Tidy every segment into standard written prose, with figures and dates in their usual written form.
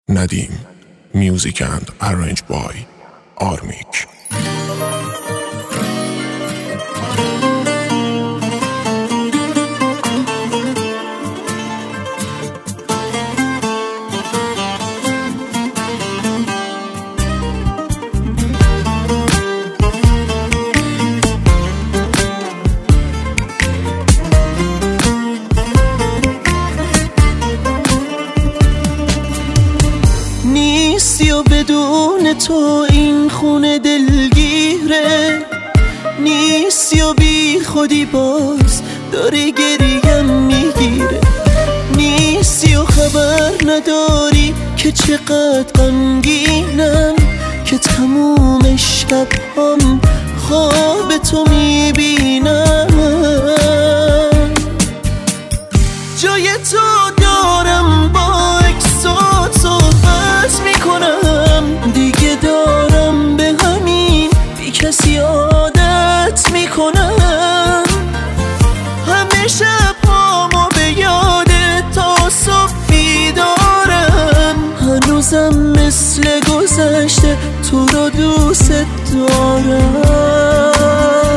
Nadim. Music and arranged by Armik. نیستی و بدون تو این خونه دلگیره، نیستی و بی خودی باز داری گریم میگیره، نیستی و خبر نداری که چقدر غمگینم، که تموم شب‌هام خواب تو میبینم. جای تو دارم با اکسات صحبت میکنم، دیگه دارم به همین بی کسی عادت میکنم. همه شب‌هامو به یاد تا صبح بیدارم، هنوزم مثل گذشته تو رو دوست دارم.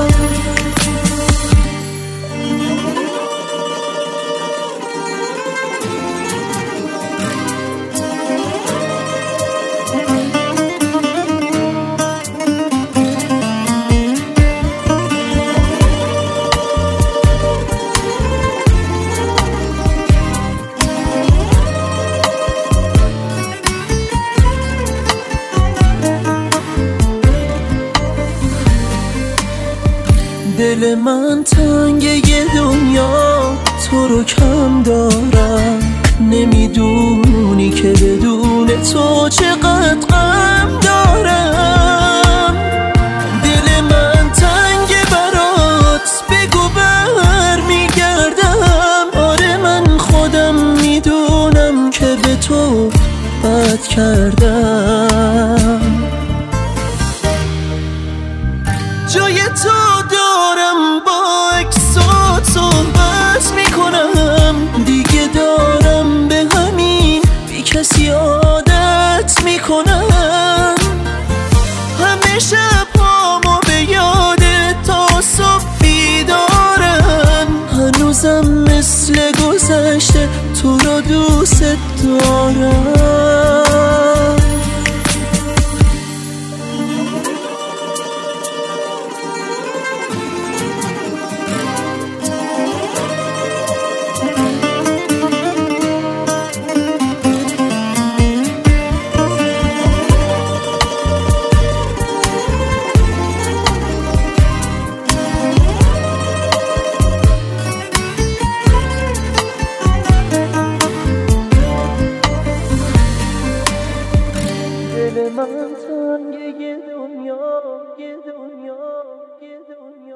دل من تنگ یه دنیا تو رو کم دارم، نمیدونی که بدون تو چقدر غم دارم. دل من تنگ برات بگو بر میگردم، آره من خودم میدونم که به تو بد کردم. جای تو دارم با اکسات صحبت میکنم، دیگه دارم به همین بی کسی عادت میکنم. همه شب‌هامو به یاد تا صبح بیدارم، هنوزم مثل گذشته تو رو دوست دارم. دل من تنگ یه دنیا